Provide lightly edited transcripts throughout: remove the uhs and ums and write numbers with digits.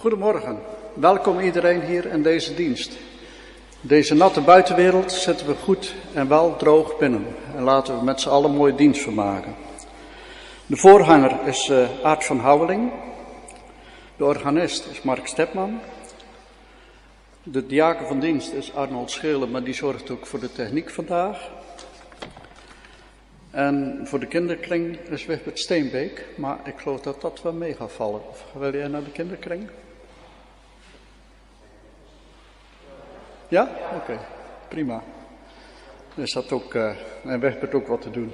Goedemorgen, welkom iedereen hier in deze dienst. Deze natte buitenwereld zetten we goed en wel droog binnen en laten we met z'n allen mooie dienst van maken. De voorganger is Aart van Houweling, de organist is Mark Stepman, de diaken van dienst is Arnold Schelen, maar die zorgt ook voor de techniek vandaag. En voor de kinderkring is Wigbert Steenbeek, maar ik geloof dat dat wel mee gaat vallen. Of wil jij naar de kinderkring? Ja? Oké, prima. Dus dat ook, en Wigbert ook wat te doen.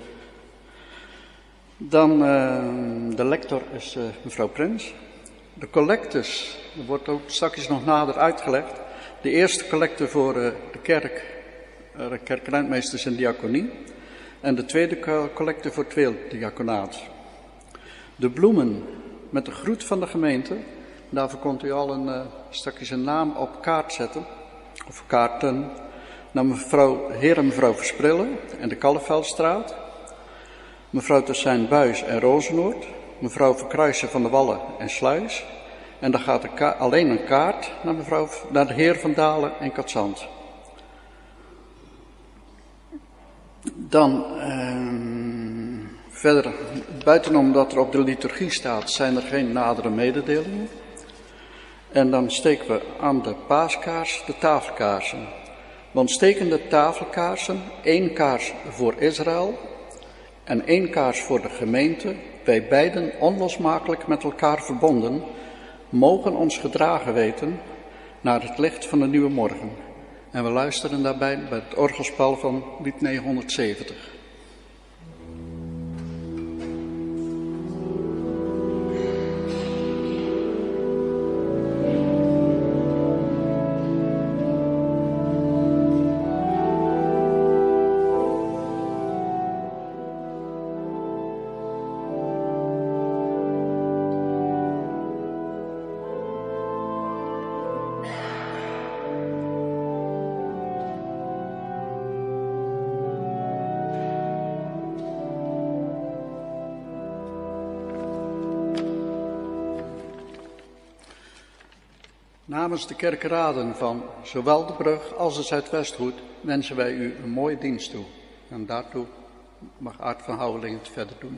Dan de lector is mevrouw Prins. De collectes, dat wordt ook straks nog nader uitgelegd. De eerste collecte voor de kerk, kerkruimmeesters en diaconie. En de tweede collecte voor het tweeldiaconaat. De bloemen met de groet van de gemeente. Daarvoor kon u al straks een naam op kaart zetten. Of kaarten. Naar heer en mevrouw Versprillen en de Kalleveldstraat. Mevrouw Tersijn Buis en Rozenoord. Mevrouw Verkruijsen van de Wallen en Sluis. En dan gaat alleen een kaart naar de heer Van Dalen en Katzand. Dan verder, buitenom dat er op de liturgie staat, zijn er geen nadere mededelingen. En dan steken we aan de paaskaars de tafelkaarsen. We ontsteken de tafelkaarsen, 1 kaars voor Israël en 1 kaars voor de gemeente. Wij beiden onlosmakelijk met elkaar verbonden, mogen ons gedragen weten naar het licht van de nieuwe morgen. En we luisteren daarbij bij het orgelspel van lied 970. Namens de kerkenraden van zowel de Brug als de Zuidwesthoed wensen wij u een mooie dienst toe. En daartoe mag Aart van Houweling het verder doen.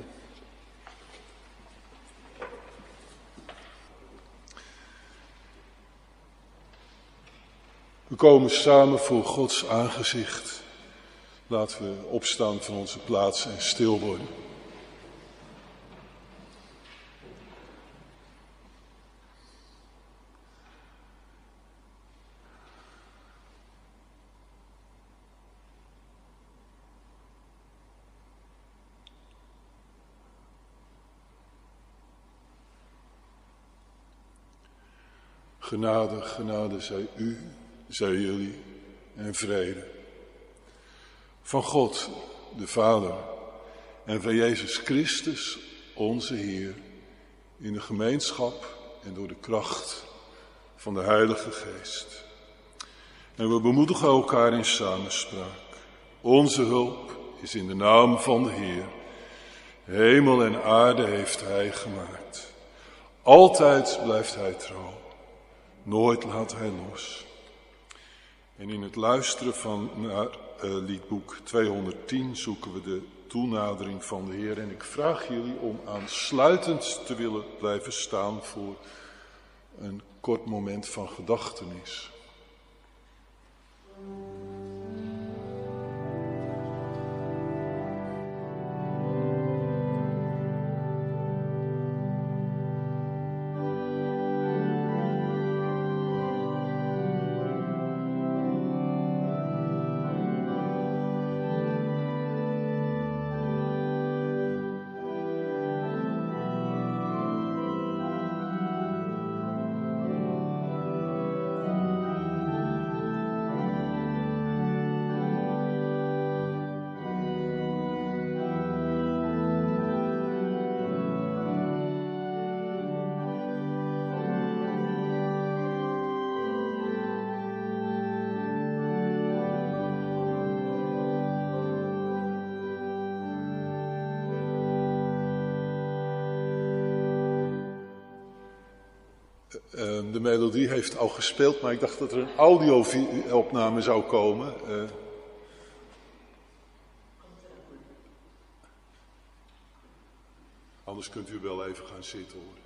We komen samen voor Gods aangezicht. Laten we opstaan van onze plaats en stil worden. Genade, genade zij u, zij jullie en vrede. Van God, de Vader, en van Jezus Christus, onze Heer, in de gemeenschap en door de kracht van de Heilige Geest. En we bemoedigen elkaar in samenspraak. Onze hulp is in de naam van de Heer. Hemel en aarde heeft Hij gemaakt. Altijd blijft Hij trouw. Nooit laat Hij los. En in het luisteren naar liedboek 210 zoeken we de toenadering van de Heer. En ik vraag jullie om aansluitend te willen blijven staan voor een kort moment van gedachtenis. De melodie heeft al gespeeld, maar ik dacht dat er een audio-opname zou komen. Anders kunt u wel even gaan zitten hoor.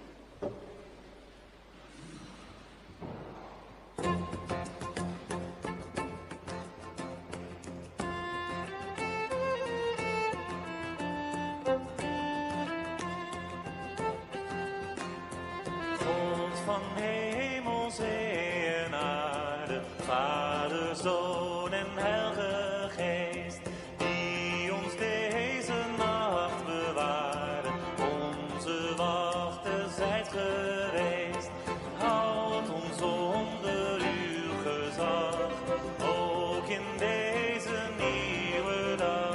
Van hemel, zee en aarde, Vader, Zoon en Heilige Geest, die ons deze nacht bewaarde, onze wachten zijt geweest. Houd ons onder uw gezag, ook in deze nieuwe dag.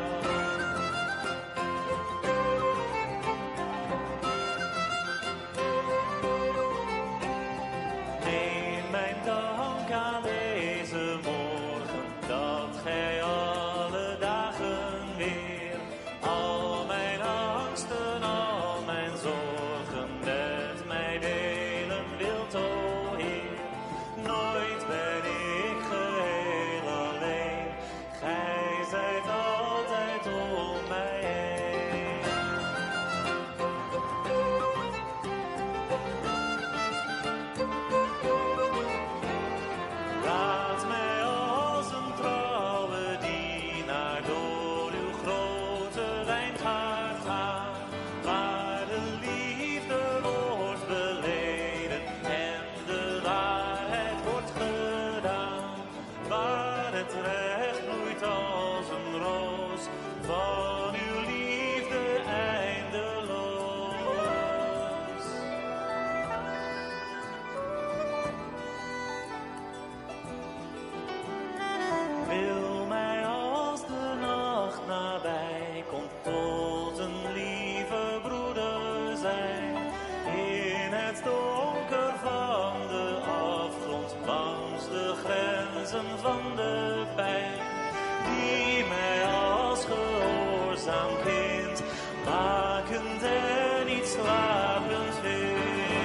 Van de pijn, die mij als gehoorzaam kind, makend en niet slapend vindt.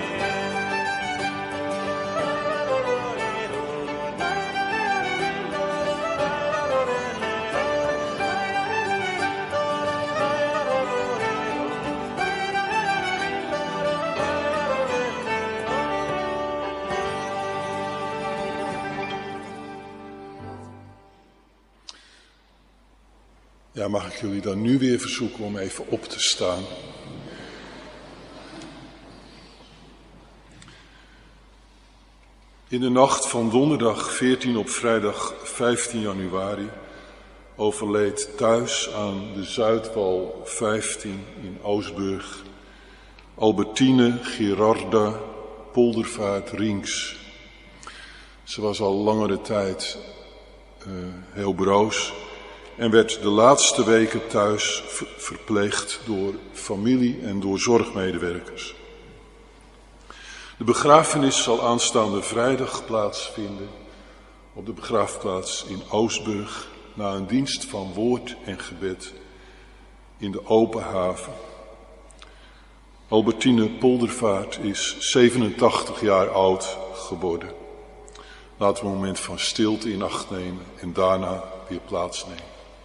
Ja, mag ik jullie dan nu weer verzoeken om even op te staan. In de nacht van donderdag 14 op vrijdag 15 januari overleed thuis aan de Zuidwal 15 in Oostburg Albertine Gerarda Poldervaart Rinks. Ze was al langere tijd heel broos en werd de laatste weken thuis verpleegd door familie en door zorgmedewerkers. De begrafenis zal aanstaande vrijdag plaatsvinden op de begraafplaats in Oostburg na een dienst van woord en gebed in de open haven. Albertine Poldervaart is 87 jaar oud geworden. Laten we een moment van stilte in acht nemen en daarna weer plaatsnemen.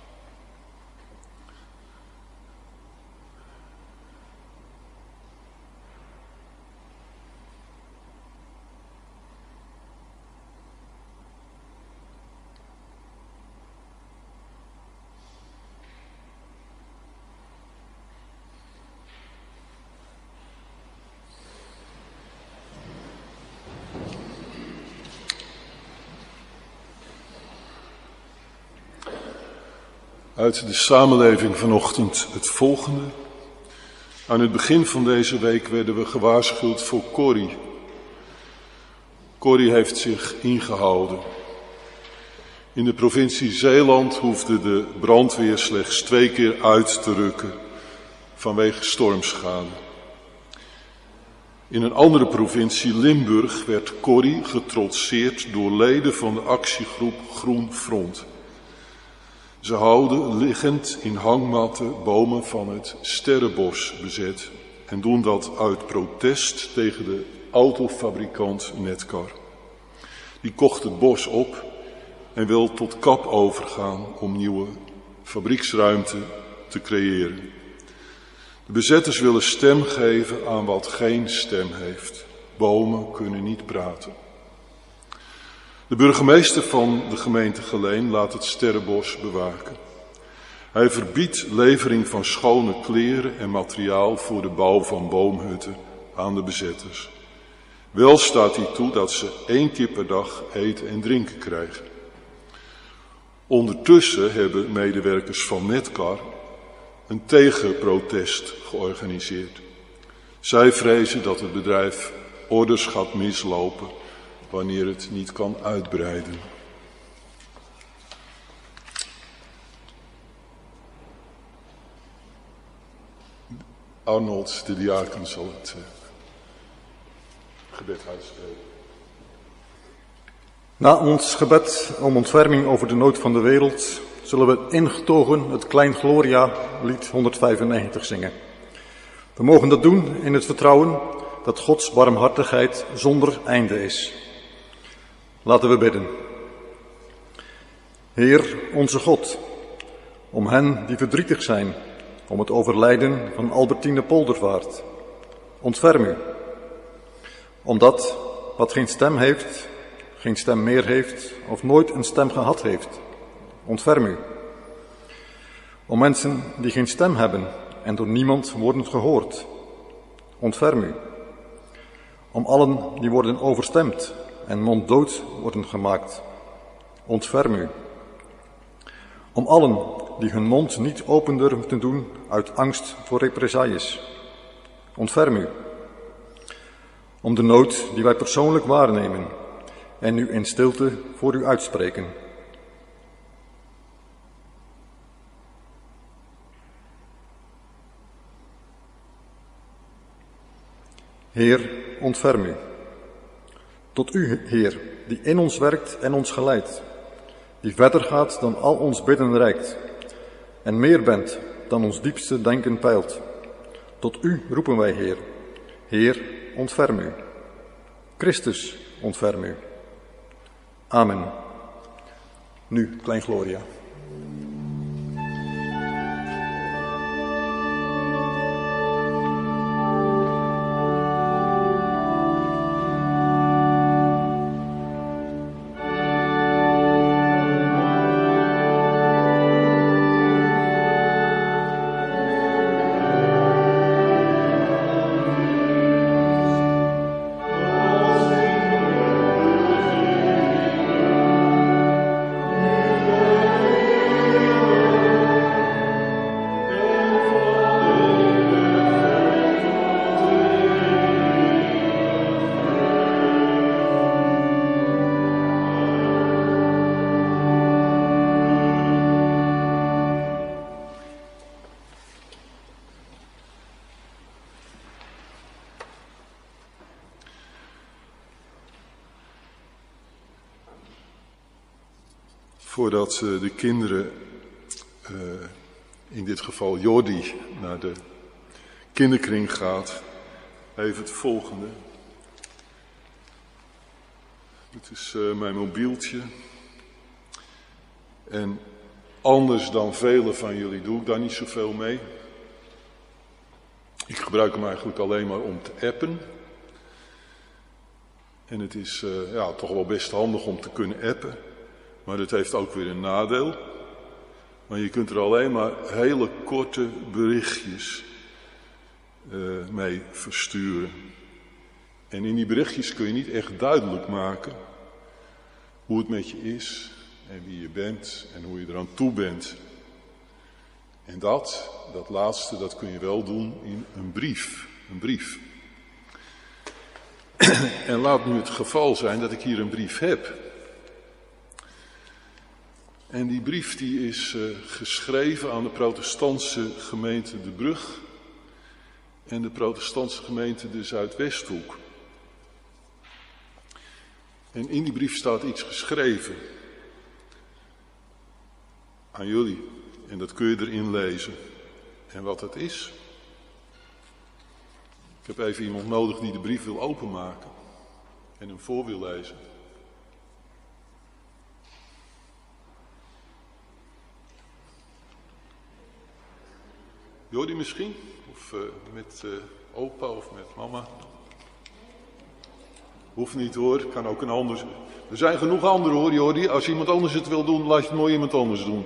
Uit de samenleving vanochtend het volgende. Aan het begin van deze week werden we gewaarschuwd voor Corrie. Corrie heeft zich ingehouden. In de provincie Zeeland hoefde de brandweer slechts 2 keer uit te rukken vanwege stormschade. In een andere provincie, Limburg, werd Corrie getrotseerd door leden van de actiegroep Groen Front. Ze houden liggend in hangmatten bomen van het Sterrenbos bezet en doen dat uit protest tegen de autofabrikant Netcar. Die kocht het bos op en wil tot kap overgaan om nieuwe fabrieksruimte te creëren. De bezetters willen stem geven aan wat geen stem heeft. Bomen kunnen niet praten. De burgemeester van de gemeente Geleen laat het sterrenbos bewaken. Hij verbiedt levering van schone kleren en materiaal voor de bouw van boomhutten aan de bezetters. Wel staat hij toe dat ze 1 keer per dag eten en drinken krijgen. Ondertussen hebben medewerkers van Netcar een tegenprotest georganiseerd. Zij vrezen dat het bedrijf orders gaat mislopen wanneer het niet kan uitbreiden. Arnold, de diaken, zal het gebed uitspreken. Na ons gebed om ontferming over de nood van de wereld zullen we ingetogen het Klein Gloria lied 195 zingen. We mogen dat doen in het vertrouwen dat Gods barmhartigheid zonder einde is. Laten we bidden. Heer, onze God, om hen die verdrietig zijn om het overlijden van Albertine Poldervaart, ontferm u. Omdat wat geen stem heeft, geen stem meer heeft of nooit een stem gehad heeft, ontferm u. Om mensen die geen stem hebben en door niemand worden gehoord, ontferm u. Om allen die worden overstemd en monddood worden gemaakt, ontferm u. Om allen die hun mond niet open durven te doen uit angst voor represailles, ontferm u. Om de nood die wij persoonlijk waarnemen en nu in stilte voor u uitspreken. Heer, ontferm u. Tot u, Heer, die in ons werkt en ons geleidt, die verder gaat dan al ons bidden reikt en meer bent dan ons diepste denken peilt. Tot u roepen wij, Heer. Heer, ontferm u. Christus, ontferm u. Amen. Nu, Klein Gloria. Voordat de kinderen, in dit geval Jordi, naar de kinderkring gaat, even het volgende. Dit is mijn mobieltje. En anders dan velen van jullie doe ik daar niet zoveel mee. Ik gebruik hem eigenlijk alleen maar om te appen. En het is toch wel best handig om te kunnen appen. Maar dat heeft ook weer een nadeel. Maar je kunt er alleen maar hele korte berichtjes mee versturen. En in die berichtjes kun je niet echt duidelijk maken hoe het met je is en wie je bent en hoe je eraan toe bent. En dat laatste, dat kun je wel doen in een brief. Een brief. En laat nu het geval zijn dat ik hier een brief heb. En die brief die is geschreven aan de protestantse gemeente De Brug en de protestantse gemeente de Zuidwesthoek. En in die brief staat iets geschreven aan jullie. En dat kun je erin lezen. En wat het is? Ik heb even iemand nodig die de brief wil openmaken en hem voor wil lezen. Jordi misschien? Of met opa of met mama? Hoeft niet hoor, kan ook een ander. Er zijn genoeg anderen hoor, Jordi. Als iemand anders het wil doen, laat je het mooi iemand anders doen.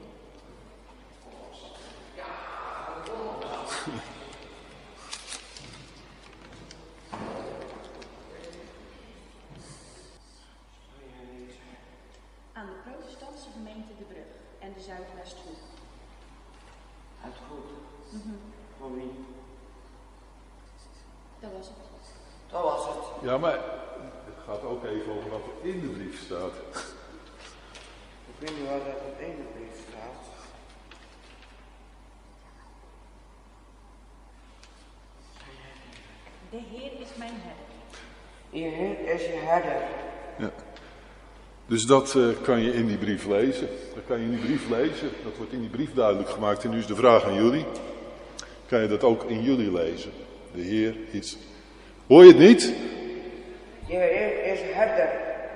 Aan de protestantse gemeente De Brug en de Zuidwesthoek. Het goed. Voor wie? Dat was het. Dat was het. Ja, maar het gaat ook even over wat er in de brief staat. Ik weet niet waar dat in de brief staat. De Heer is mijn herder. Je Heer is je herder. Ja. Dus dat kan je in die brief lezen. Dat kan je in die brief lezen. Dat wordt in die brief duidelijk gemaakt. En nu is de vraag aan jullie. Kan je dat ook in jullie lezen? De Heer is... Hoor je het niet? Je Heer is herder.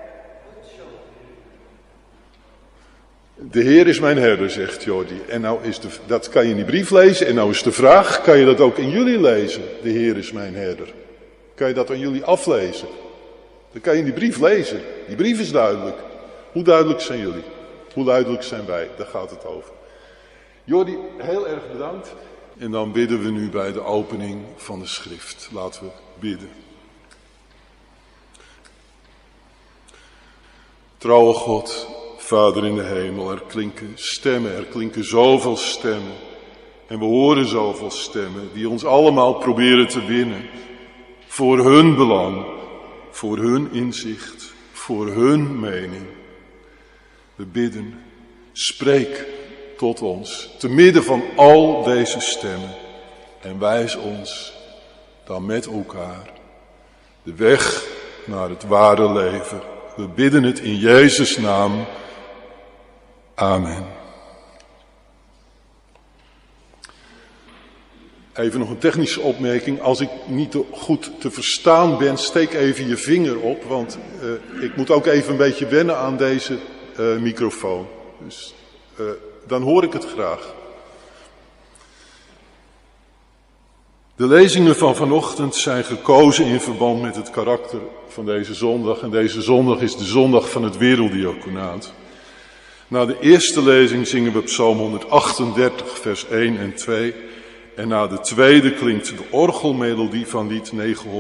De Heer is mijn herder, zegt Jordi. En nou is dat kan je in die brief lezen. En nou is de vraag, kan je dat ook in jullie lezen? De Heer is mijn herder. Kan je dat aan jullie aflezen? Dat kan je in die brief lezen. Die brief is duidelijk. Hoe duidelijk zijn jullie? Hoe duidelijk zijn wij? Daar gaat het over. Jordi, heel erg bedankt. En dan bidden we nu bij de opening van de schrift. Laten we bidden. Trouwe God, Vader in de hemel, er klinken stemmen, er klinken zoveel stemmen. En we horen zoveel stemmen die ons allemaal proberen te winnen. Voor hun belang, voor hun inzicht, voor hun mening. We bidden, spreek tot ons, te midden van al deze stemmen. En wijs ons dan met elkaar de weg naar het ware leven. We bidden het in Jezus' naam. Amen. Even nog een technische opmerking. Als ik niet goed te verstaan ben, steek even je vinger op. Want ik moet ook even een beetje wennen aan deze microfoon. Dus dan hoor ik het graag. De lezingen van vanochtend zijn gekozen in verband met het karakter van deze zondag. En deze zondag is de zondag van het werelddiaconaat. Na de eerste lezing zingen we Psalm 138, vers 1 en 2. En na de tweede klinkt de orgelmelodie van lied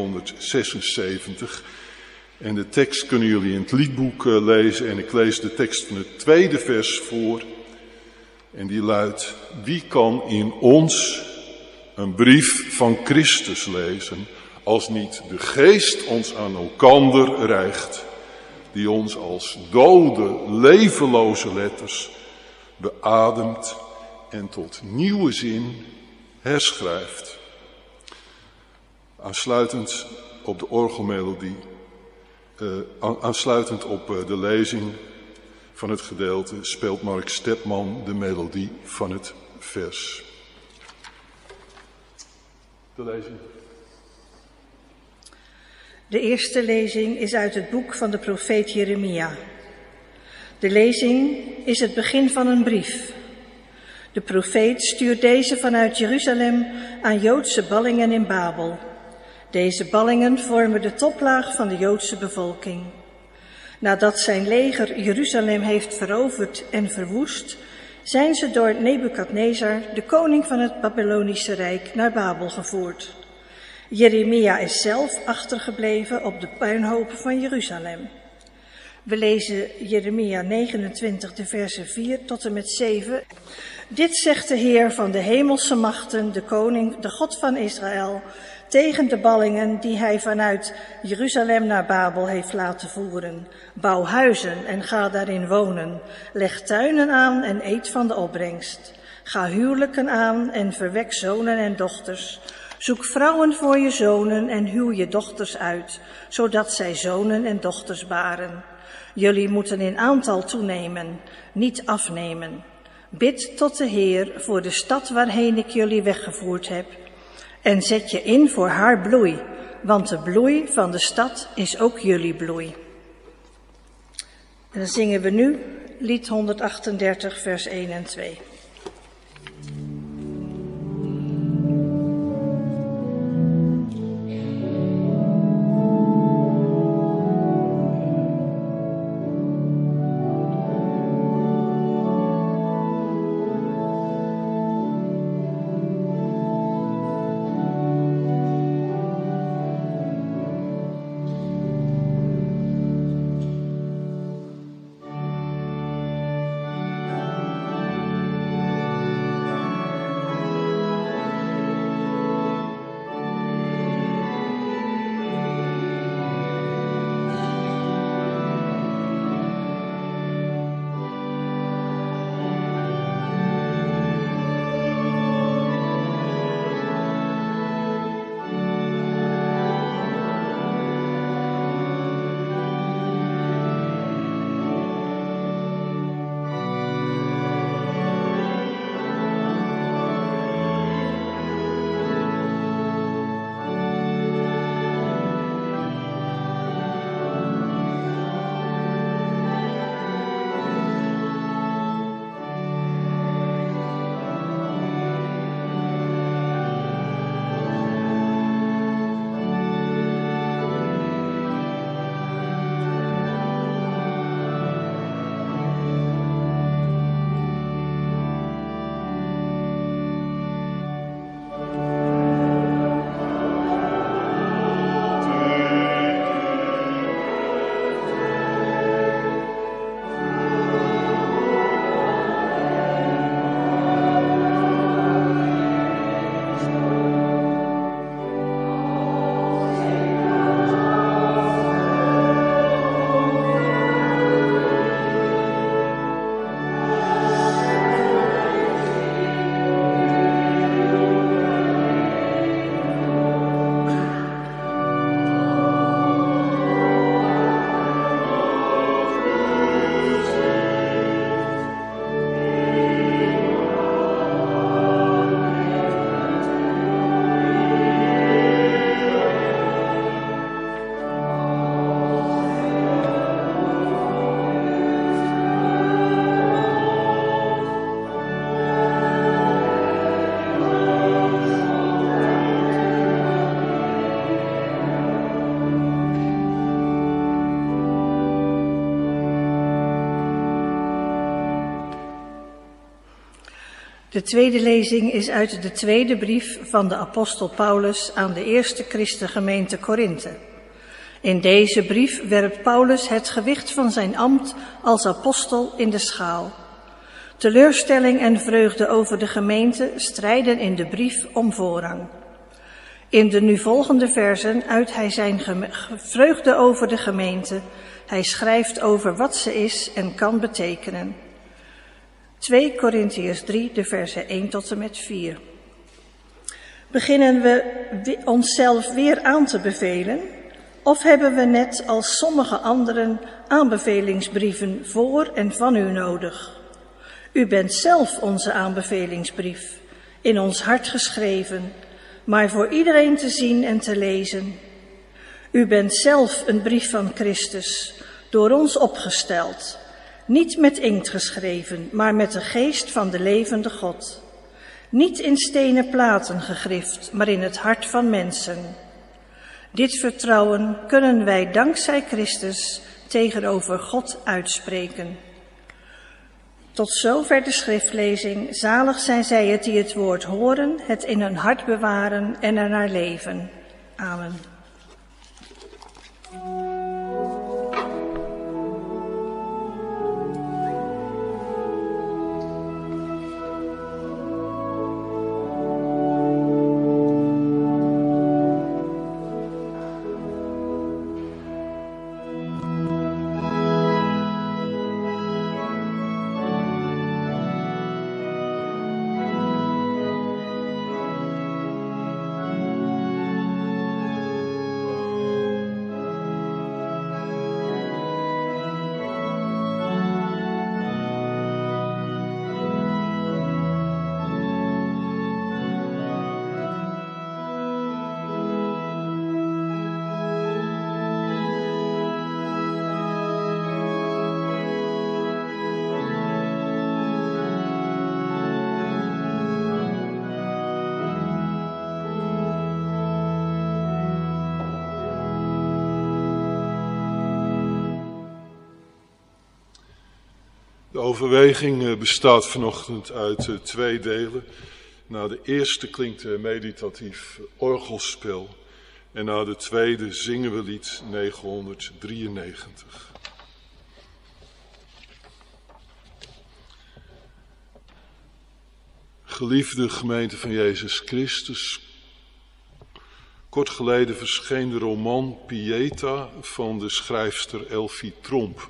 976. En de tekst kunnen jullie in het liedboek lezen. En ik lees de tekst van het tweede vers voor. En die luidt: wie kan in ons een brief van Christus lezen, als niet de Geest ons aan elkander reikt, die ons als dode, levenloze letters beademt en tot nieuwe zin herschrijft. Aansluitend op de orgelmelodie, aansluitend op de lezing van het gedeelte, speelt Mark Stepman de melodie van het vers. De lezing. De eerste lezing is uit het boek van de profeet Jeremia. De lezing is het begin van een brief. De profeet stuurt deze vanuit Jeruzalem aan Joodse ballingen in Babel. Deze ballingen vormen de toplaag van de Joodse bevolking. Nadat zijn leger Jeruzalem heeft veroverd en verwoest, zijn ze door Nebukadnezar, de koning van het Babylonische Rijk, naar Babel gevoerd. Jeremia is zelf achtergebleven op de puinhopen van Jeruzalem. We lezen Jeremia 29, de versen 4 tot en met 7. Dit zegt de Heer van de hemelse machten, de koning, de God van Israël, tegen de ballingen die hij vanuit Jeruzalem naar Babel heeft laten voeren. Bouw huizen en ga daarin wonen. Leg tuinen aan en eet van de opbrengst. Ga huwelijken aan en verwek zonen en dochters. Zoek vrouwen voor je zonen en huw je dochters uit, zodat zij zonen en dochters baren. Jullie moeten in aantal toenemen, niet afnemen. Bid tot de Heer voor de stad waarheen ik jullie weggevoerd heb. En zet je in voor haar bloei, want de bloei van de stad is ook jullie bloei. En dan zingen we nu lied 138, vers 1 en 2. De tweede lezing is uit de tweede brief van de apostel Paulus aan de eerste christengemeente Korinthe. In deze brief werpt Paulus het gewicht van zijn ambt als apostel in de schaal. Teleurstelling en vreugde over de gemeente strijden in de brief om voorrang. In de nu volgende versen uit hij zijn vreugde over de gemeente. Hij schrijft over wat ze is en kan betekenen. 2 Korintiërs 3, de versen 1 tot en met 4. Beginnen we onszelf weer aan te bevelen? Of hebben we net als sommige anderen aanbevelingsbrieven voor en van u nodig? U bent zelf onze aanbevelingsbrief, in ons hart geschreven, maar voor iedereen te zien en te lezen. U bent zelf een brief van Christus, door ons opgesteld, niet met inkt geschreven, maar met de geest van de levende God. Niet in stenen platen gegrift, maar in het hart van mensen. Dit vertrouwen kunnen wij dankzij Christus tegenover God uitspreken. Tot zover de schriftlezing. Zalig zijn zij het die het woord horen, het in hun hart bewaren en ernaar leven. Amen. De overweging bestaat vanochtend uit 2 delen. Na de eerste klinkt meditatief orgelspel en na de tweede zingen we lied 993. Geliefde gemeente van Jezus Christus, kort geleden verscheen de roman Pieta van de schrijfster Elfie Tromp.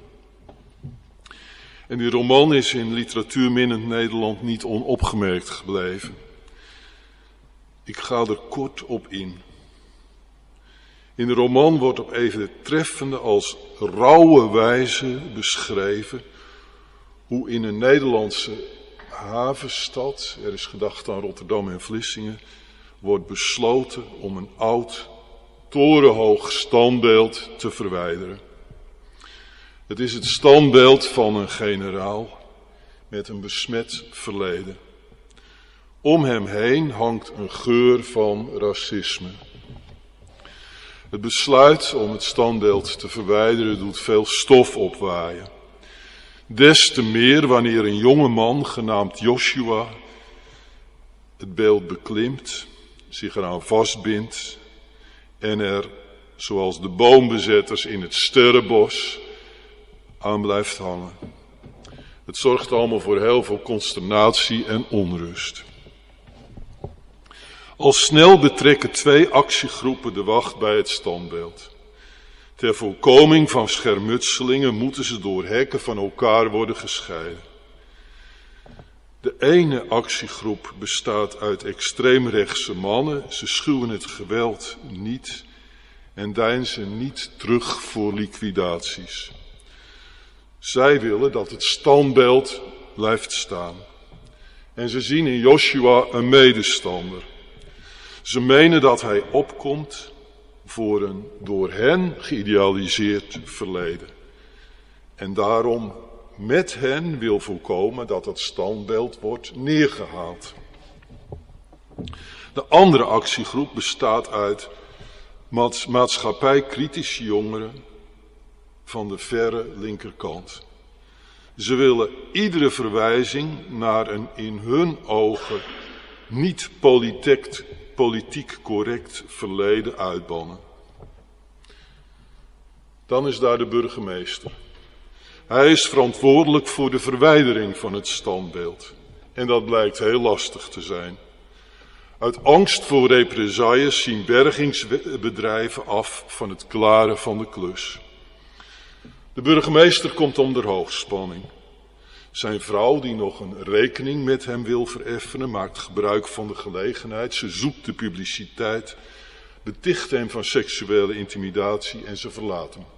En die roman is in literatuurminnend Nederland niet onopgemerkt gebleven. Ik ga er kort op in. In de roman wordt op even treffende als rauwe wijze beschreven hoe in een Nederlandse havenstad, er is gedacht aan Rotterdam en Vlissingen, wordt besloten om een oud, torenhoog standbeeld te verwijderen. Het is het standbeeld van een generaal met een besmet verleden. Om hem heen hangt een geur van racisme. Het besluit om het standbeeld te verwijderen doet veel stof opwaaien. Des te meer wanneer een jonge man genaamd Joshua het beeld beklimt, zich eraan vastbindt en er, zoals de boombezetters in het sterrenbos, aan blijft hangen. Het zorgt allemaal voor heel veel consternatie en onrust. Al snel betrekken 2 actiegroepen de wacht bij het standbeeld. Ter voorkoming van schermutselingen moeten ze door hekken van elkaar worden gescheiden. De ene actiegroep bestaat uit extreemrechtse mannen. Ze schuwen het geweld niet en deinzen niet terug voor liquidaties. Zij willen dat het standbeeld blijft staan. En ze zien in Joshua een medestander. Ze menen dat hij opkomt voor een door hen geïdealiseerd verleden. En daarom met hen wil voorkomen dat het standbeeld wordt neergehaald. De andere actiegroep bestaat uit maatschappijkritische jongeren van de verre linkerkant. Ze willen iedere verwijzing naar een in hun ogen niet politiek correct verleden uitbannen. Dan is daar de burgemeester. Hij is verantwoordelijk voor de verwijdering van het standbeeld. En dat blijkt heel lastig te zijn. Uit angst voor represailles zien bergingsbedrijven af van het klaren van de klus. De burgemeester komt onder hoogspanning. Zijn vrouw, die nog een rekening met hem wil vereffenen, maakt gebruik van de gelegenheid. Ze zoekt de publiciteit, beticht hem van seksuele intimidatie en ze verlaat hem.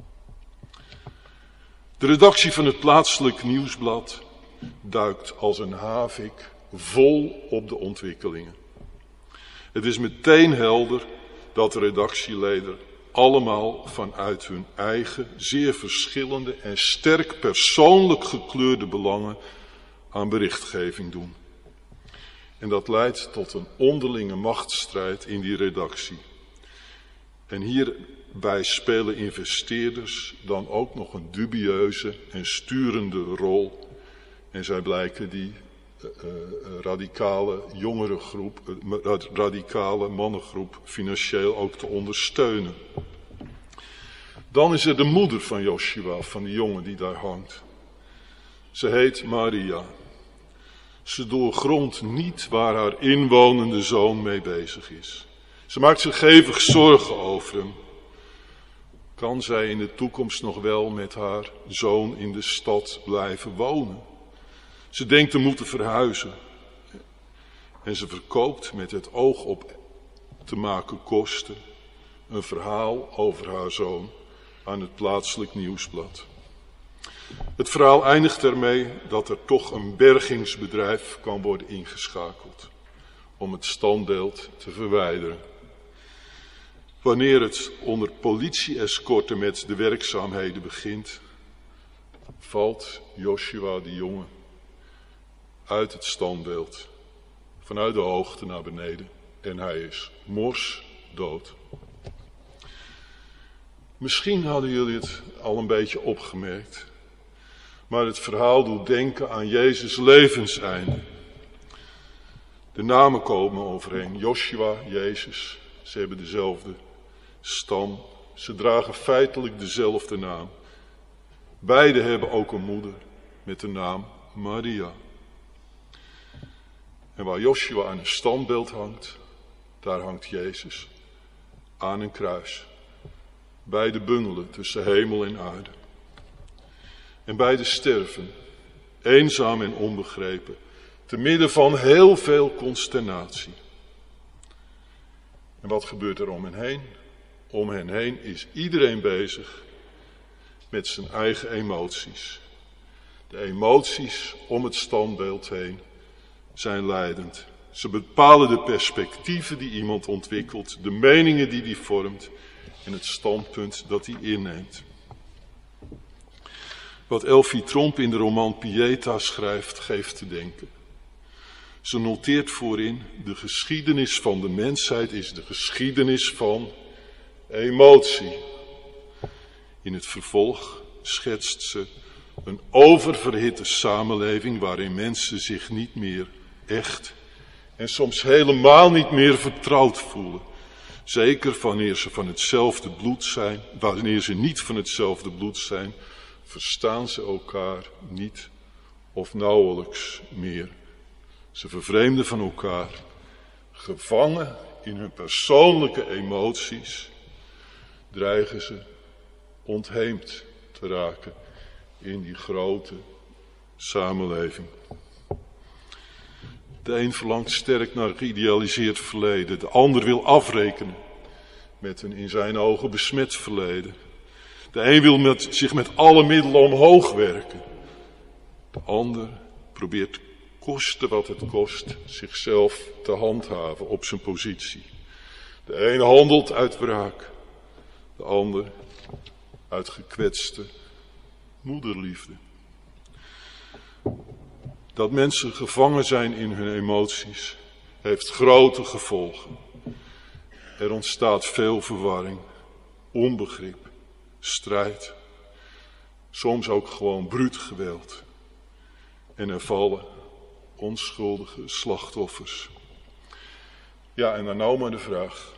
De redactie van het plaatselijk nieuwsblad duikt als een havik vol op de ontwikkelingen. Het is meteen helder dat de redactieleden allemaal vanuit hun eigen, zeer verschillende en sterk persoonlijk gekleurde belangen aan berichtgeving doen. En dat leidt tot een onderlinge machtsstrijd in die redactie. En hierbij spelen investeerders dan ook nog een dubieuze en sturende rol. En zij blijken die radicale mannengroep financieel ook te ondersteunen. Dan is er de moeder van Joshua, van die jongen die daar hangt. Ze heet Maria. Ze doorgrondt niet waar haar inwonende zoon mee bezig is. Ze maakt zich hevig zorgen over hem. Kan zij in de toekomst nog wel met haar zoon in de stad blijven wonen? Ze denkt te moeten verhuizen. En ze verkoopt met het oog op te maken kosten een verhaal over haar zoon aan het plaatselijk nieuwsblad. Het verhaal eindigt ermee dat er toch een bergingsbedrijf kan worden ingeschakeld om het standbeeld te verwijderen. Wanneer het onder politie-escorte met de werkzaamheden begint, valt Joshua de jongen uit het standbeeld, vanuit de hoogte naar beneden, en hij is morsdood. Misschien hadden jullie het al een beetje opgemerkt, Maar het verhaal doet denken aan Jezus' levenseinde. De namen komen overeen. Joshua, Jezus, ze hebben dezelfde stam. Ze dragen feitelijk dezelfde naam. Beiden hebben ook een moeder met de naam Maria. En waar Joshua aan een standbeeld hangt, daar hangt Jezus aan een kruis. Beide bungelen tussen hemel en aarde. En beide sterven, eenzaam en onbegrepen, te midden van heel veel consternatie. En wat gebeurt er om hen heen? Om hen heen is iedereen bezig met zijn eigen emoties. De emoties om het standbeeld heen zijn leidend. Ze bepalen de perspectieven die iemand ontwikkelt, de meningen die hij vormt en het standpunt dat hij inneemt. Wat Elfie Tromp in de roman Pieta schrijft, geeft te denken. Ze noteert voorin, de geschiedenis van de mensheid is de geschiedenis van emotie. In het vervolg schetst ze een oververhitte samenleving waarin mensen zich niet meer echt en soms helemaal niet meer vertrouwd voelen. Zeker wanneer ze van hetzelfde bloed zijn, wanneer ze niet van hetzelfde bloed zijn, verstaan ze elkaar niet of nauwelijks meer. Ze vervreemden van elkaar, gevangen in hun persoonlijke emoties, dreigen ze ontheemd te raken in die grote samenleving. De een verlangt sterk naar een geïdealiseerd verleden, de ander wil afrekenen met een in zijn ogen besmet verleden. De een wil zich met alle middelen omhoog werken, de ander probeert koste wat het kost zichzelf te handhaven op zijn positie. De een handelt uit wraak, de ander uit gekwetste moederliefde. Dat mensen gevangen zijn in hun emoties heeft grote gevolgen. Er ontstaat veel verwarring, onbegrip, strijd, soms ook gewoon bruut geweld. En er vallen onschuldige slachtoffers. Ja, en dan nou maar de vraag.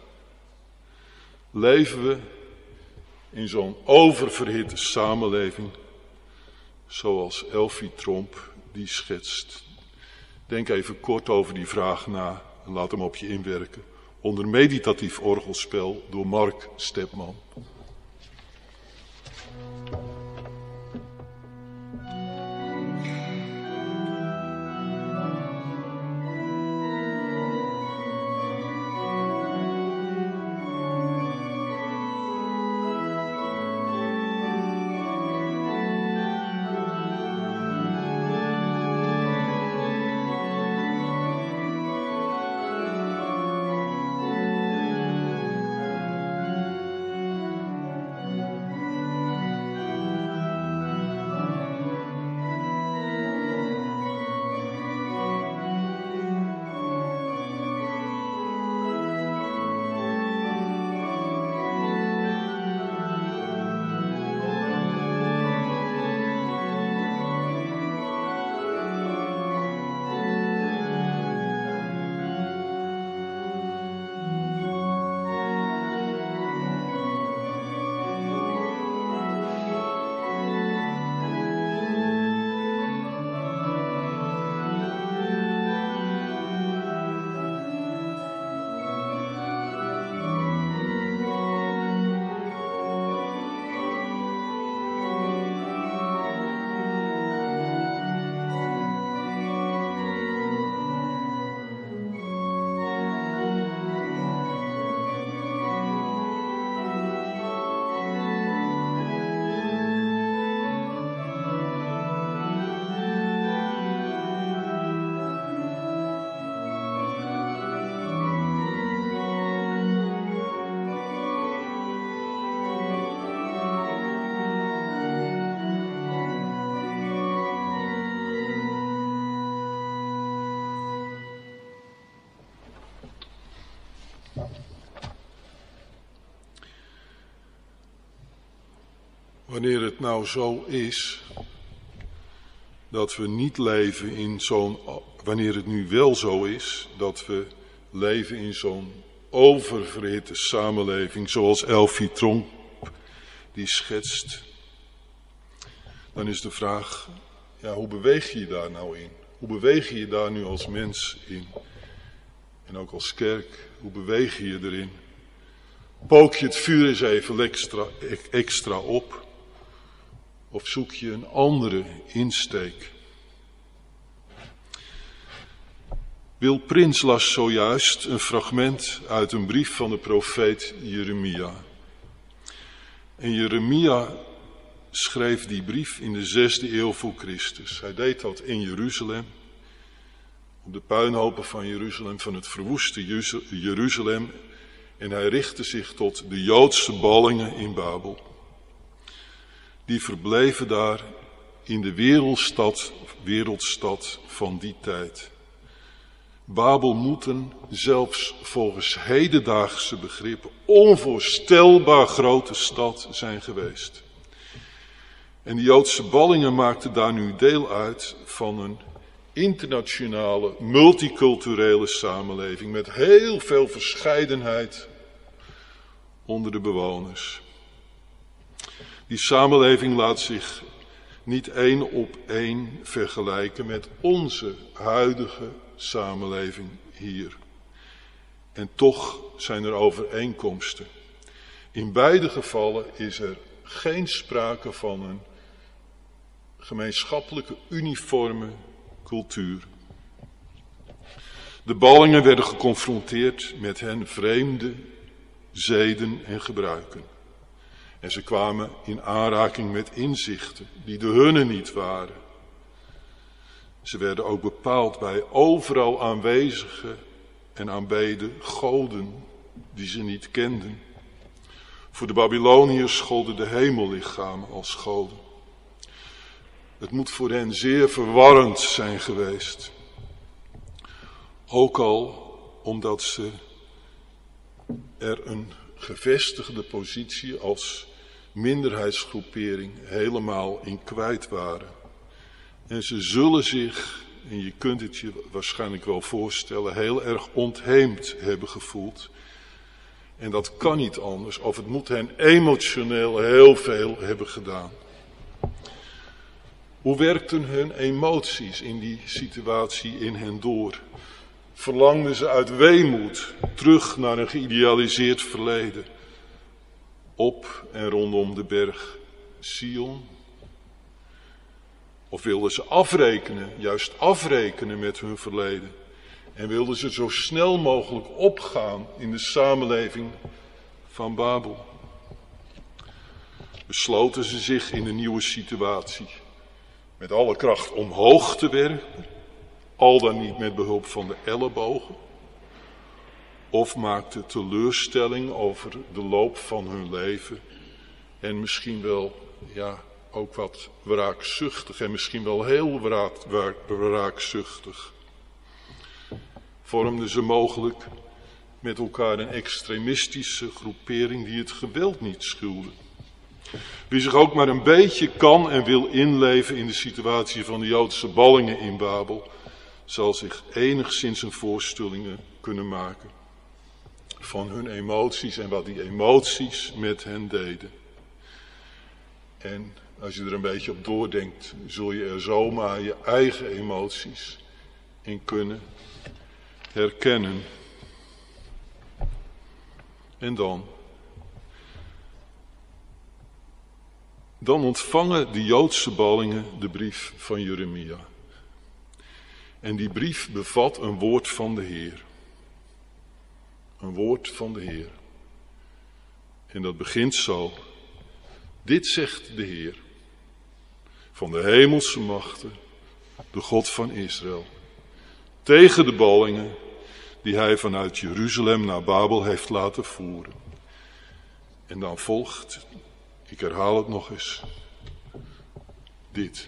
Leven we in zo'n oververhitte samenleving zoals Elfie Tromp die schetst? Denk even kort over die vraag na en laat hem op je inwerken. Onder meditatief orgelspel door Mark Stepman. Wanneer het nou zo is dat we niet leven in zo'n, wanneer het nu wel zo is, dat we leven in zo'n oververhitte samenleving zoals Elfie Tromp die schetst. Dan is de vraag, ja, hoe beweeg je je daar nou in? Hoe beweeg je je daar nu als mens in? En ook als kerk, hoe beweeg je je erin? Pook je het vuur eens even extra op? Of zoek je een andere insteek? Wil Prins las zojuist een fragment uit een brief van de profeet Jeremia. En Jeremia schreef die brief in de 6e eeuw voor Christus. Hij deed dat in Jeruzalem, op de puinhopen van Jeruzalem, van het verwoeste Jeruzalem. En hij richtte zich tot de Joodse ballingen in Babel. Die verbleven daar in de wereldstad van die tijd. Babel moet een, zelfs volgens hedendaagse begrippen, onvoorstelbaar grote stad zijn geweest. En de Joodse ballingen maakten daar nu deel uit van een internationale, multiculturele samenleving met heel veel verscheidenheid onder de bewoners. Die samenleving laat zich niet één op één vergelijken met onze huidige samenleving hier. En toch zijn er overeenkomsten. In beide gevallen is er geen sprake van een gemeenschappelijke uniforme cultuur. De ballingen werden geconfronteerd met hen vreemde zeden en gebruiken. En ze kwamen in aanraking met inzichten die de hunne niet waren. Ze werden ook bepaald bij overal aanwezige en aanbeden goden die ze niet kenden. Voor de Babyloniërs golden de hemellichamen als goden. Het moet voor hen zeer verwarrend zijn geweest. Ook al omdat ze er een gevestigde positie als minderheidsgroepering helemaal in kwijt waren. En ze zullen zich, en je kunt het je waarschijnlijk wel voorstellen, heel erg ontheemd hebben gevoeld. En dat kan niet anders, of het moet hen emotioneel heel veel hebben gedaan. Hoe werkten hun emoties in die situatie in hen door? Verlangden ze uit weemoed terug naar een geïdealiseerd verleden? Op en rondom de berg Sion? Of wilden ze juist afrekenen met hun verleden? En wilden ze zo snel mogelijk opgaan in de samenleving van Babel? Besloten ze zich in de nieuwe situatie met alle kracht omhoog te werken, al dan niet met behulp van de ellebogen? Of maakte teleurstelling over de loop van hun leven en misschien wel, ook wat wraakzuchtig en misschien wel heel wraakzuchtig, vormden ze mogelijk met elkaar een extremistische groepering die het geweld niet schuwde. Wie zich ook maar een beetje kan en wil inleven in de situatie van de Joodse ballingen in Babel, zal zich enigszins een voorstelling kunnen maken van hun emoties en wat die emoties met hen deden. En als je er een beetje op doordenkt, zul je er zomaar je eigen emoties in kunnen herkennen. En dan ontvangen de Joodse ballingen de brief van Jeremia. En die brief bevat een woord van de Heer. Een woord van de Heer. En dat begint zo. Dit zegt de Heer, van de hemelse machten, de God van Israël, tegen de ballingen die hij vanuit Jeruzalem naar Babel heeft laten voeren. En dan volgt, ik herhaal het nog eens, dit.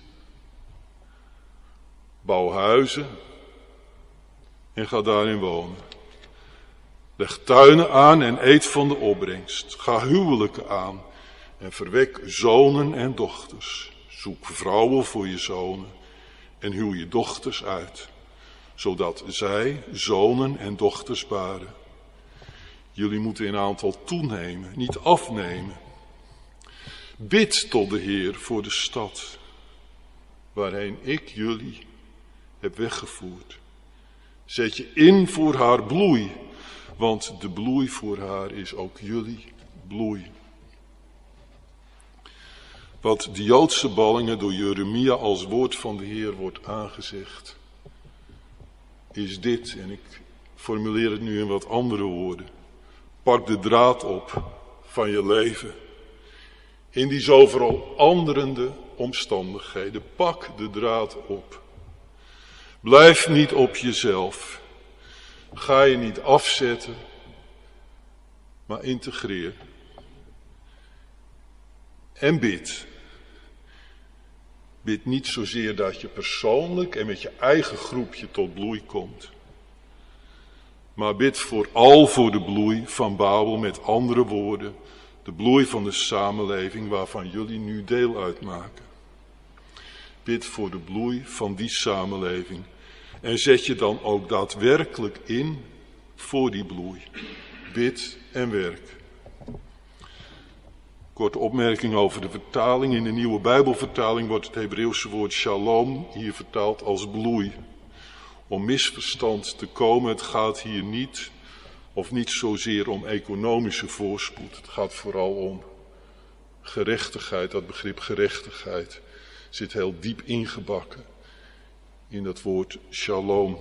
Bouw huizen en ga daarin wonen. Leg tuinen aan en eet van de opbrengst. Ga huwelijken aan en verwek zonen en dochters. Zoek vrouwen voor je zonen en huw je dochters uit, zodat zij zonen en dochters baren. Jullie moeten in aantal toenemen, niet afnemen. Bid tot de Heer voor de stad, waarheen ik jullie heb weggevoerd. Zet je in voor haar bloei, want de bloei voor haar is ook jullie bloei. Wat de Joodse ballingen door Jeremia als woord van de Heer wordt aangezegd, is dit, en ik formuleer het nu in wat andere woorden. Pak de draad op van je leven. In die zo veranderende omstandigheden. Pak de draad op. Blijf niet op jezelf. Ga je niet afzetten, maar integreer. En bid. Bid niet zozeer dat je persoonlijk en met je eigen groepje tot bloei komt. Maar bid vooral voor de bloei van Babel, met andere woorden, de bloei van de samenleving waarvan jullie nu deel uitmaken. Bid voor de bloei van die samenleving en zet je dan ook daadwerkelijk in voor die bloei. Bid en werk. Korte opmerking over de vertaling. In de nieuwe Bijbelvertaling wordt het Hebreeuwse woord shalom hier vertaald als bloei. Om misverstand te komen, het gaat hier niet zozeer om economische voorspoed. Het gaat vooral om gerechtigheid. Dat begrip gerechtigheid zit heel diep ingebakken in dat woord shalom.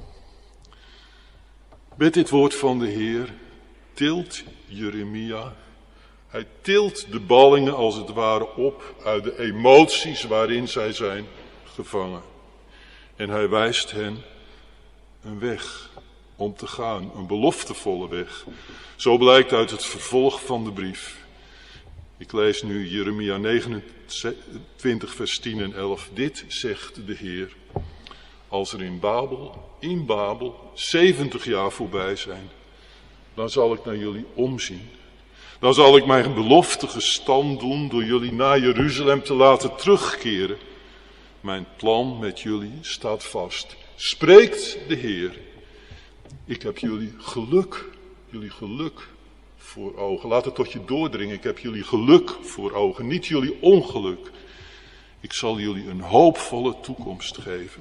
Met dit woord van de Heer tilt Jeremia. Hij tilt de ballingen als het ware op uit de emoties waarin zij zijn gevangen. En hij wijst hen een weg om te gaan, een beloftevolle weg. Zo blijkt uit het vervolg van de brief. Ik lees nu Jeremia 29 vers 10 en 11. Dit zegt de Heer. Als er in Babel 70 jaar voorbij zijn, dan zal ik naar jullie omzien. Dan zal ik mijn belofte gestand doen door jullie naar Jeruzalem te laten terugkeren. Mijn plan met jullie staat vast. Spreekt de Heer. Ik heb jullie geluk voor ogen. Laat het tot je doordringen. Ik heb jullie geluk voor ogen, niet jullie ongeluk. Ik zal jullie een hoopvolle toekomst geven.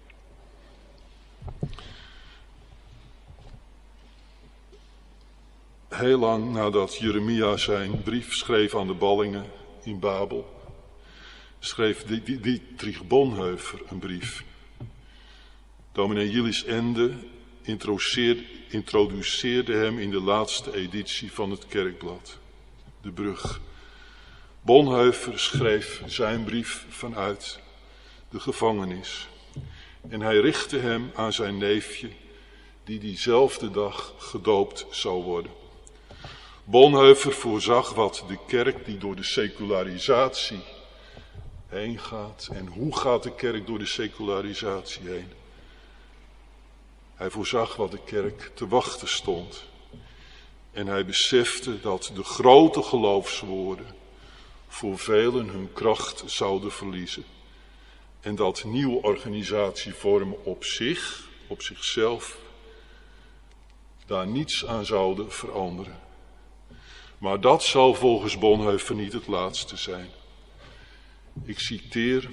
Heel lang nadat Jeremia zijn brief schreef aan de ballingen in Babel, schreef Dietrich Bonhoeffer een brief. Dominee Gillis Ende introduceerde hem in de laatste editie van het Kerkblad, De Brug. Bonhoeffer schreef zijn brief vanuit de gevangenis. En hij richtte hem aan zijn neefje, die diezelfde dag gedoopt zou worden. Bonhoeffer voorzag wat de kerk die door de secularisatie heen gaat. En hoe gaat de kerk door de secularisatie heen? Hij voorzag wat de kerk te wachten stond. En hij besefte dat de grote geloofswoorden voor velen hun kracht zouden verliezen. En dat nieuwe organisatievormen op zichzelf, daar niets aan zouden veranderen. Maar dat zal volgens Bonhoeffer niet het laatste zijn. Ik citeer.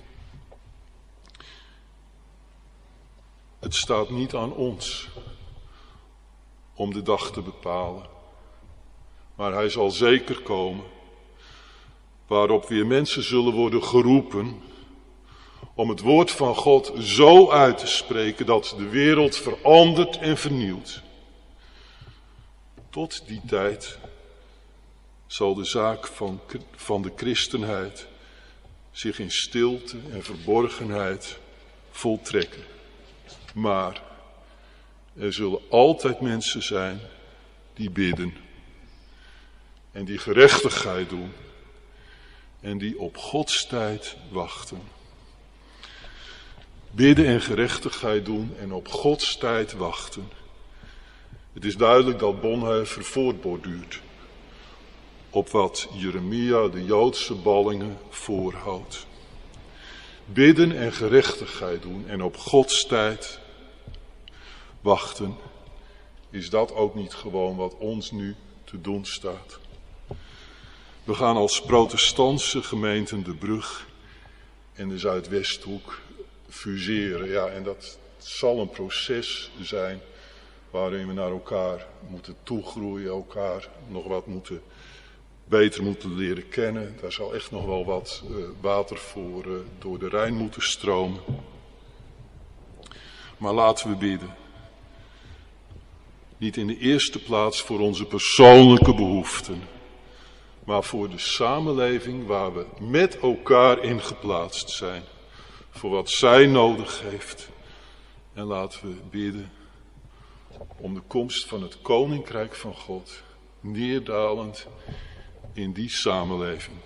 Het staat niet aan ons om de dag te bepalen. Maar hij zal zeker komen, waarop weer mensen zullen worden geroepen om het woord van God zo uit te spreken dat de wereld verandert en vernieuwt. Tot die tijd zal de zaak van de christenheid zich in stilte en verborgenheid voltrekken. Maar er zullen altijd mensen zijn die bidden en die gerechtigheid doen en die op Gods tijd wachten. Bidden en gerechtigheid doen en op Gods tijd wachten. Het is duidelijk dat Bonhoeffer voortborduurt op wat Jeremia de Joodse ballingen voorhoudt. Bidden en gerechtigheid doen en op Gods tijd wachten, is dat ook niet gewoon wat ons nu te doen staat? We gaan als protestantse gemeenten de Brug en de Zuidwesthoek fuseren. Ja, en dat zal een proces zijn waarin we naar elkaar moeten toegroeien, elkaar nog wat beter moeten leren kennen. Daar zal echt nog wel wat water voor door de Rijn moeten stromen. Maar laten we bidden. Niet in de eerste plaats voor onze persoonlijke behoeften, maar voor de samenleving waar we met elkaar in geplaatst zijn. Voor wat zij nodig heeft. En laten we bidden om de komst van het Koninkrijk van God, neerdalend in die samenleving.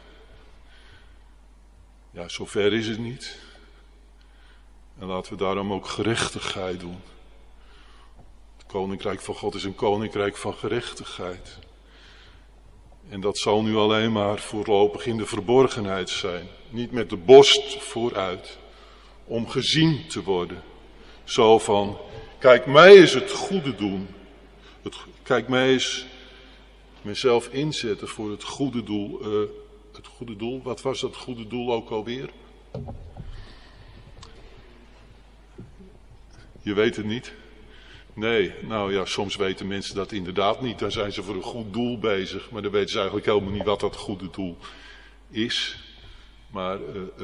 Ja, zover is het niet. En laten we daarom ook gerechtigheid doen. Het Koninkrijk van God is een koninkrijk van gerechtigheid. En dat zal nu alleen maar voorlopig in de verborgenheid zijn. Niet met de borst vooruit, om gezien te worden. Zo van, kijk mij eens het goede doen. Kijk mij eens mezelf inzetten voor het goede doel. Het goede doel, wat was dat goede doel ook alweer? Je weet het niet? Nee, nou ja, soms weten mensen dat inderdaad niet. Dan zijn ze voor een goed doel bezig. Maar dan weten ze eigenlijk helemaal niet wat dat goede doel is. Maar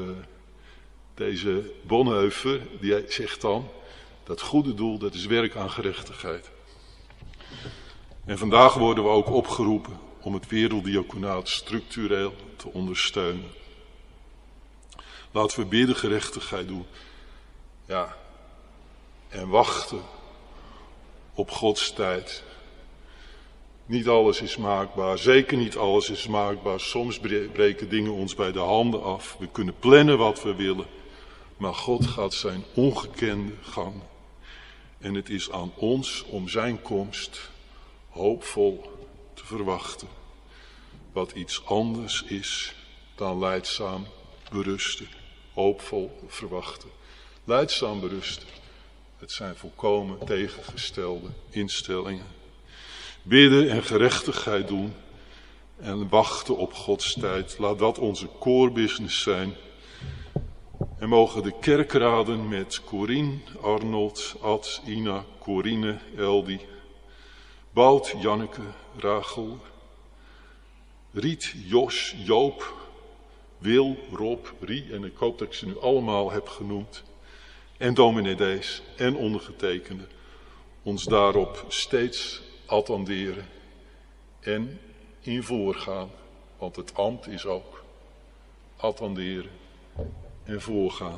deze Bonhoeffer, die zegt dan, dat goede doel, dat is werk aan gerechtigheid. En vandaag worden we ook opgeroepen om het werelddiaconaat structureel te ondersteunen. Laten we bidden gerechtigheid doen. Ja, en wachten op Gods tijd. Niet alles is maakbaar, zeker niet alles is maakbaar. Soms breken dingen ons bij de handen af. We kunnen plannen wat we willen, maar God gaat zijn ongekende gang. En het is aan ons om zijn komst hoopvol te verwachten. Wat iets anders is dan lijdzaam berusten. Hoopvol verwachten. Lijdzaam berusten. Het zijn volkomen tegengestelde instellingen. Bidden en gerechtigheid doen en wachten op Gods tijd. Laat dat onze core business zijn. En mogen de kerkraden met Corine, Arnold, Ad, Ina, Corine, Eldi, Bout, Janneke, Rachel, Riet, Jos, Joop, Wil, Rob, Rie, en ik hoop dat ik ze nu allemaal heb genoemd, en dominee Dees en ondergetekende, ons daarop steeds attenderen en in voorgaan, want het ambt is ook attenderen en voorgaan.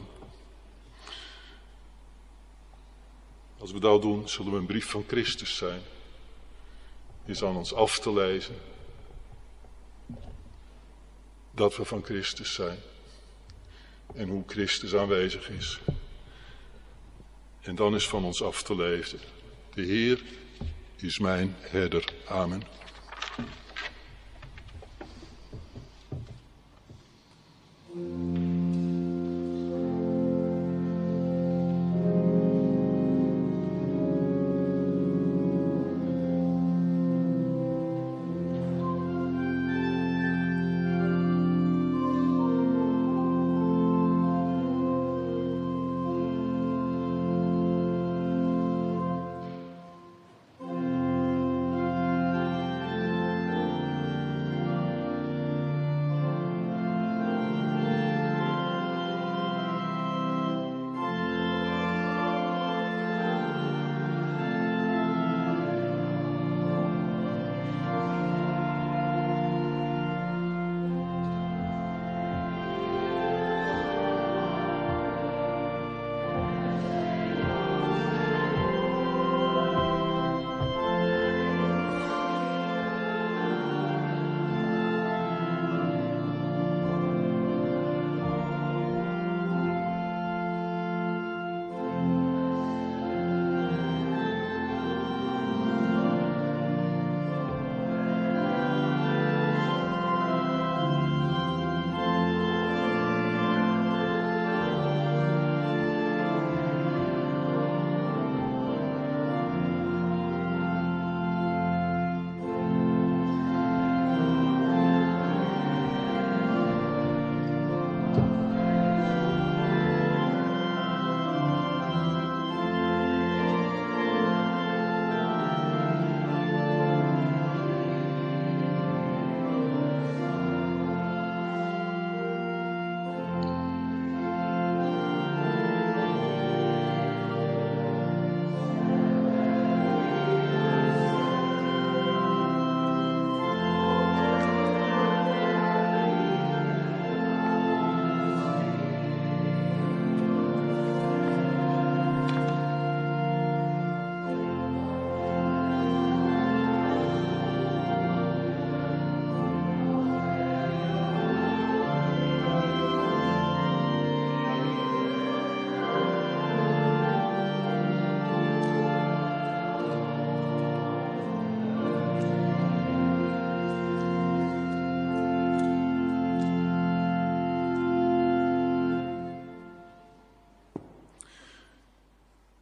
Als we dat doen, zullen we een brief van Christus zijn. Is aan ons af te lezen dat we van Christus zijn en hoe Christus aanwezig is. En dan is van ons af te lezen: de Heer is mijn herder. Amen.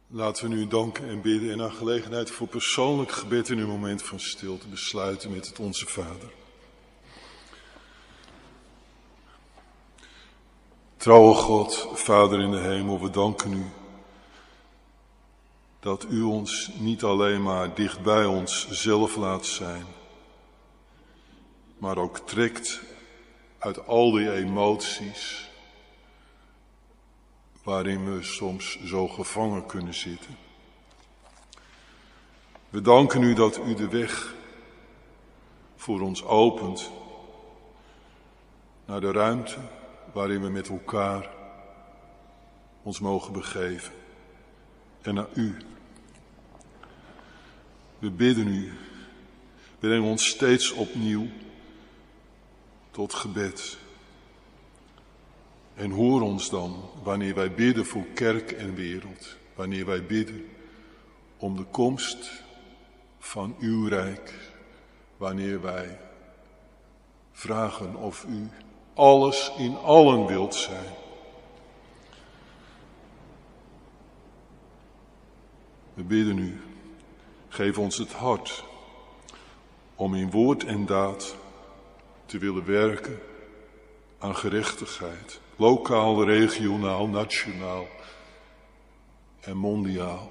Laten we nu danken en bidden en aan gelegenheid voor persoonlijk gebed in uw moment van stilte besluiten met het Onze Vader. Trouwe God, Vader in de hemel, we danken u dat u ons niet alleen maar dicht bij ons zelf laat zijn, maar ook trekt uit al die emoties waarin we soms zo gevangen kunnen zitten. We danken u dat u de weg voor ons opent naar de ruimte waarin we met elkaar ons mogen begeven en naar u. We bidden u, breng ons steeds opnieuw tot gebed. En hoor ons dan wanneer wij bidden voor kerk en wereld, wanneer wij bidden om de komst van uw rijk, wanneer wij vragen of u alles in allen wilt zijn. We bidden u, geef ons het hart om in woord en daad te willen werken aan gerechtigheid, lokaal, regionaal, nationaal en mondiaal.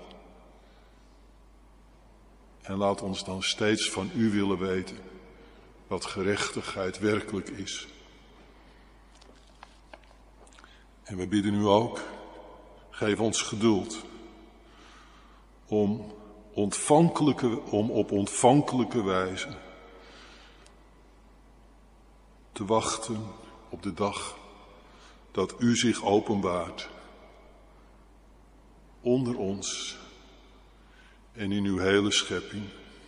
En laat ons dan steeds van u willen weten wat gerechtigheid werkelijk is. En we bidden u ook, geef ons geduld om op ontvankelijke wijze te wachten op de dag dat u zich openbaart onder ons en in uw hele schepping.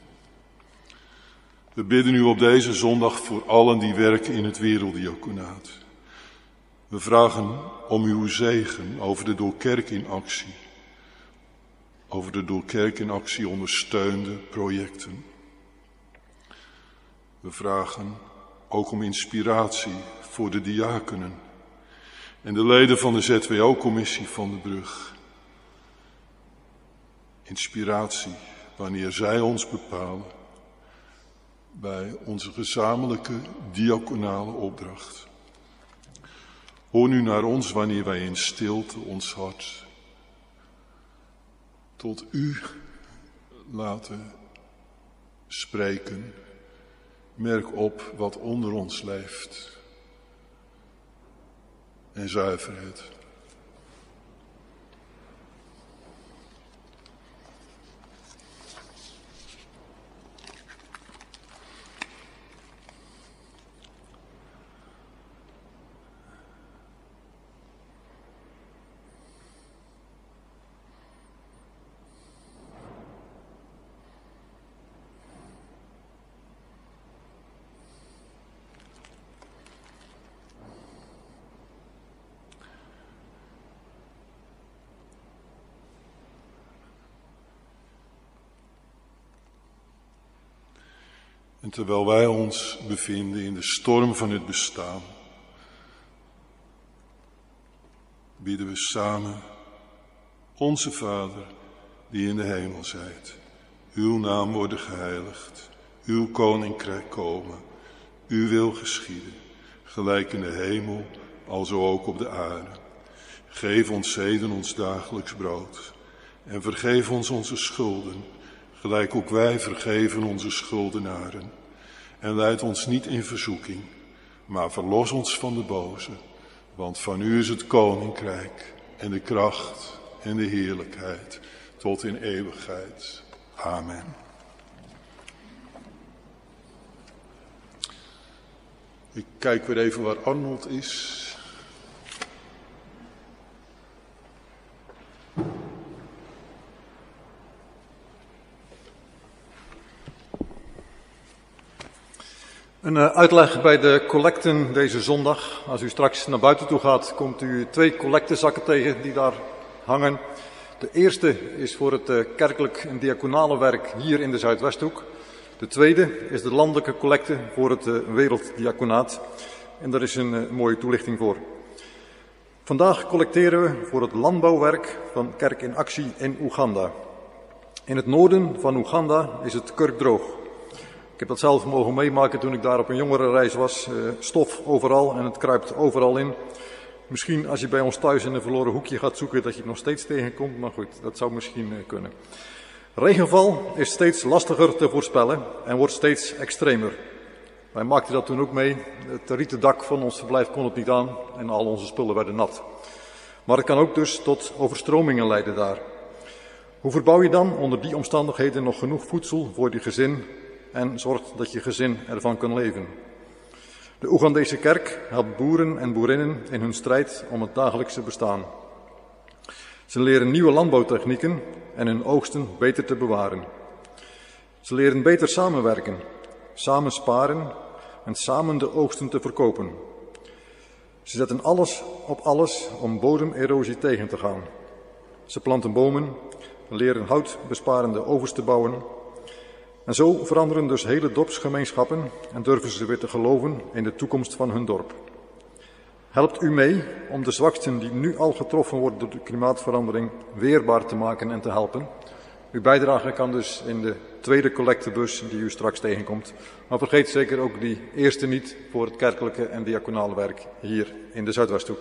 We bidden u op deze zondag voor allen die werken in het werelddiaconaat. We vragen om uw zegen over de door Kerk in Actie, over de door Kerk in Actie ondersteunde projecten. We vragen ook om inspiratie voor de diakenen en de leden van de ZWO-commissie van de Brug. Inspiratie wanneer zij ons bepalen bij onze gezamenlijke diaconale opdracht. Hoor nu naar ons wanneer wij in stilte ons hart tot u laten spreken. Merk op wat onder ons leeft en zuiver het. En terwijl wij ons bevinden in de storm van het bestaan, bidden we samen: Onze Vader, die in de hemel zijt, uw naam worden geheiligd, uw koninkrijk komen, uw wil geschieden, gelijk in de hemel, alzo ook op de aarde. Geef ons heden ons dagelijks brood en vergeef ons onze schulden, gelijk ook wij vergeven onze schuldenaren. En leid ons niet in verzoeking, maar verlos ons van de boze. Want van u is het koninkrijk en de kracht en de heerlijkheid tot in eeuwigheid. Amen. Ik kijk weer even waar Arnold is. Een uitleg bij de collecten deze zondag. Als u straks naar buiten toe gaat, komt u 2 collectezakken tegen die daar hangen. De eerste is voor het kerkelijk en diaconale werk hier in de Zuidwesthoek. De tweede is de landelijke collecte voor het werelddiaconaat. En daar is een mooie toelichting voor. Vandaag collecteren we voor het landbouwwerk van Kerk in Actie in Oeganda. In het noorden van Oeganda is het kurkdroog. Ik heb dat zelf mogen meemaken toen ik daar op een jongerenreis was. Stof overal en het kruipt overal in. Misschien als je bij ons thuis in een verloren hoekje gaat zoeken dat je het nog steeds tegenkomt, maar goed, dat zou misschien kunnen. Regenval is steeds lastiger te voorspellen en wordt steeds extremer. Wij maakten dat toen ook mee. Het rieten dak van ons verblijf kon het niet aan en al onze spullen werden nat. Maar het kan ook dus tot overstromingen leiden daar. Hoe verbouw je dan onder die omstandigheden nog genoeg voedsel voor je gezin en zorgt dat je gezin ervan kan leven? De Oegandese kerk helpt boeren en boerinnen in hun strijd om het dagelijkse bestaan. Ze leren nieuwe landbouwtechnieken en hun oogsten beter te bewaren. Ze leren beter samenwerken, samen sparen en samen de oogsten te verkopen. Ze zetten alles op alles om bodemerosie tegen te gaan. Ze planten bomen, leren houtbesparende ovens te bouwen. En zo veranderen dus hele dorpsgemeenschappen en durven ze weer te geloven in de toekomst van hun dorp. Helpt u mee om de zwaksten die nu al getroffen worden door de klimaatverandering weerbaar te maken en te helpen? Uw bijdrage kan dus in de tweede collectebus die u straks tegenkomt. Maar vergeet zeker ook die eerste niet voor het kerkelijke en diaconale werk hier in de Zuidwesthoek.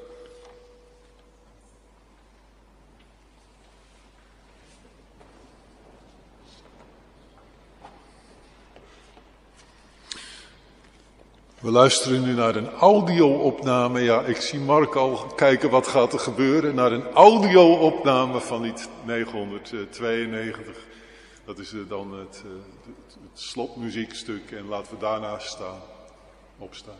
We luisteren nu naar een audio-opname. Ja, ik zie Mark al kijken wat gaat er gebeuren. Naar een audio-opname van lied 992. Dat is dan het slotmuziekstuk. En laten we daarnaast opstaan.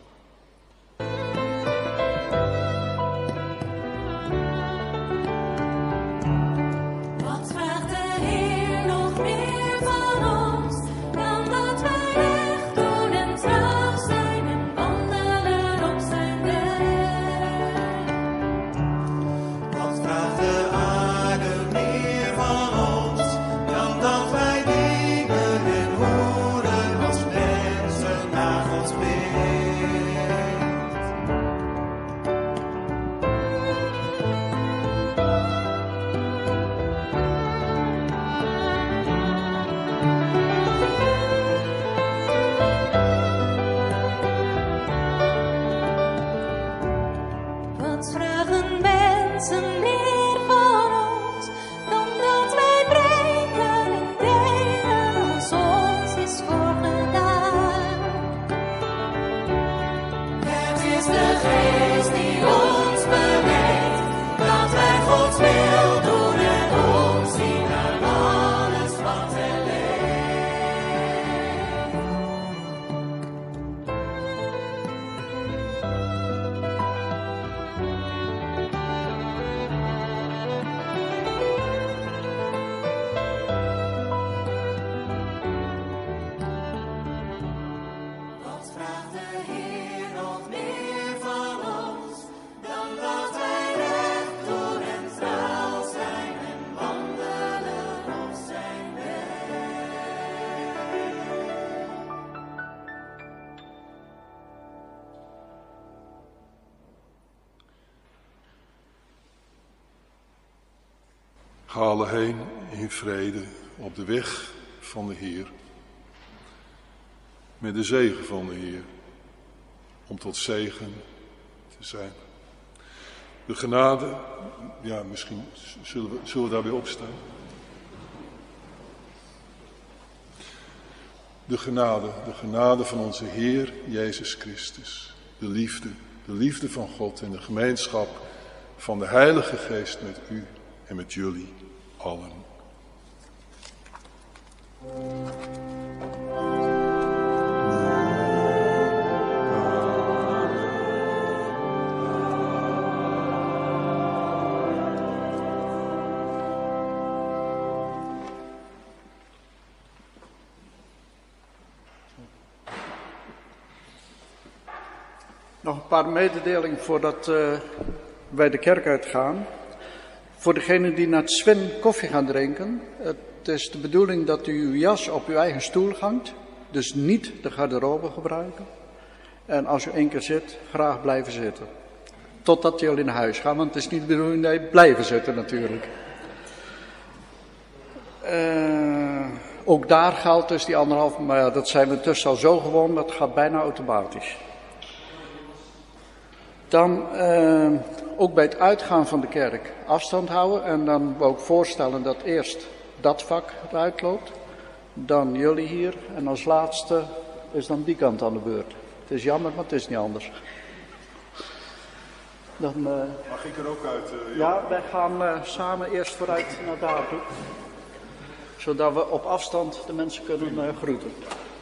Ga alle heen in vrede op de weg van de Heer. Met de zegen van de Heer. Om tot zegen te zijn. De genade, ja misschien zullen we daarbij opstaan. De genade van onze Heer Jezus Christus. De liefde van God en de gemeenschap van de Heilige Geest met u en met jullie allen. Nog een paar mededelingen voordat wij de kerk uitgaan. Voor degenen die naar het Sven koffie gaan drinken. Het is de bedoeling dat u uw jas op uw eigen stoel hangt. Dus niet de garderobe gebruiken. En als u één keer zit, graag blijven zitten. Totdat jullie naar huis gaan, want het is niet de bedoeling dat je blijven zitten natuurlijk. Ook daar geldt dus die 1,5, maar ja, dat zijn we intussen al zo gewoon, dat gaat bijna automatisch. Dan ook bij het uitgaan van de kerk afstand houden. En dan wil ik voorstellen dat eerst dat vak eruit loopt. Dan jullie hier. En als laatste is dan die kant aan de beurt. Het is jammer, maar het is niet anders. Dan, Mag ik er ook uit? ja, wij gaan samen eerst vooruit naar daar toe. Zodat we op afstand de mensen kunnen groeten.